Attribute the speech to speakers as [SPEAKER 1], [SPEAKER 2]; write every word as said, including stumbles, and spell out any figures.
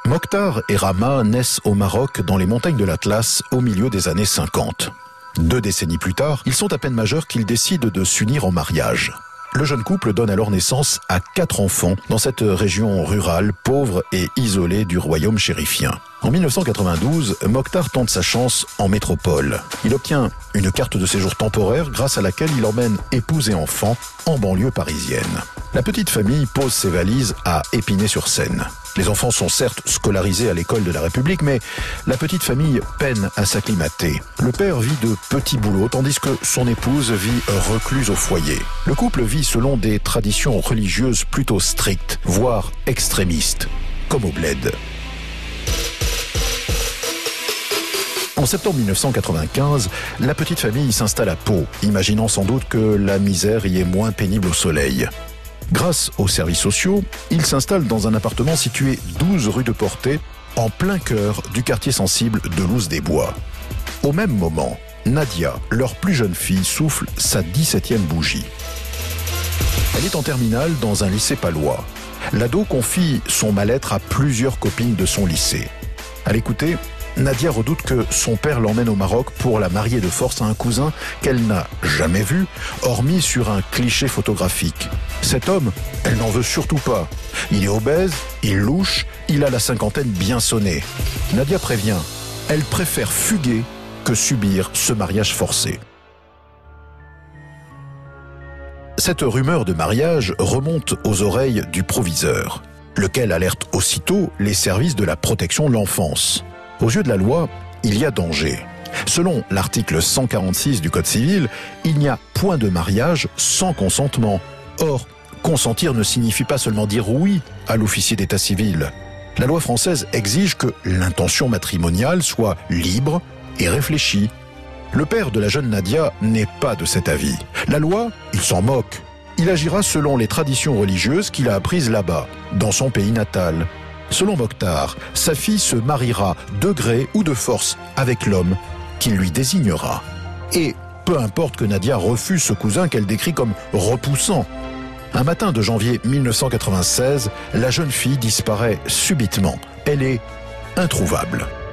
[SPEAKER 1] Mokhtar et Rama naissent au Maroc dans les montagnes de l'Atlas au milieu des années cinquante. Deux décennies plus tard, ils sont à peine majeurs qu'ils décident de s'unir en mariage. Le jeune couple donne alors naissance à quatre enfants dans cette région rurale, pauvre et isolée du royaume chérifien. En mille neuf cent quatre-vingt-douze, Mokhtar tente sa chance en métropole. Il obtient une carte de séjour temporaire grâce à laquelle il emmène épouse et enfants en banlieue parisienne. La petite famille pose ses valises à Épinay-sur-Seine. Les enfants sont certes scolarisés à l'école de la République, mais la petite famille peine à s'acclimater. Le père vit de petits boulots, tandis que son épouse vit recluse au foyer. Le couple vit selon des traditions religieuses plutôt strictes, voire extrémistes, comme au bled. En septembre mille neuf cent quatre-vingt-quinze, la petite famille s'installe à Pau, imaginant sans doute que la misère y est moins pénible au soleil. Grâce aux services sociaux, ils s'installent dans un appartement situé douze rue de Portet, en plein cœur du quartier sensible de Loos-des-Bois. Au même moment, Nadia, leur plus jeune fille, souffle sa dix-septième bougie. Elle est en terminale dans un lycée palois. L'ado confie son mal-être à plusieurs copines de son lycée. À l'écouter, Nadia redoute que son père l'emmène au Maroc pour la marier de force à un cousin qu'elle n'a jamais vu, hormis sur un cliché photographique. Cet homme, elle n'en veut surtout pas. Il est obèse, il louche, il a la cinquantaine bien sonnée. Nadia prévient, elle préfère fuguer que subir ce mariage forcé. Cette rumeur de mariage remonte aux oreilles du proviseur, lequel alerte aussitôt les services de la protection de l'enfance. Aux yeux de la loi, il y a danger. Selon l'article cent quarante-six du Code civil, il n'y a point de mariage sans consentement. Or, consentir ne signifie pas seulement dire oui à l'officier d'état civil. La loi française exige que l'intention matrimoniale soit libre et réfléchie. Le père de la jeune Nadia n'est pas de cet avis. La loi, il s'en moque. Il agira selon les traditions religieuses qu'il a apprises là-bas, dans son pays natal. Selon Mokhtar, sa fille se mariera de gré ou de force avec l'homme qu'il lui désignera. Et peu importe que Nadia refuse ce cousin qu'elle décrit comme repoussant. Un matin de janvier mille neuf cent quatre-vingt-seize, la jeune fille disparaît subitement. Elle est introuvable.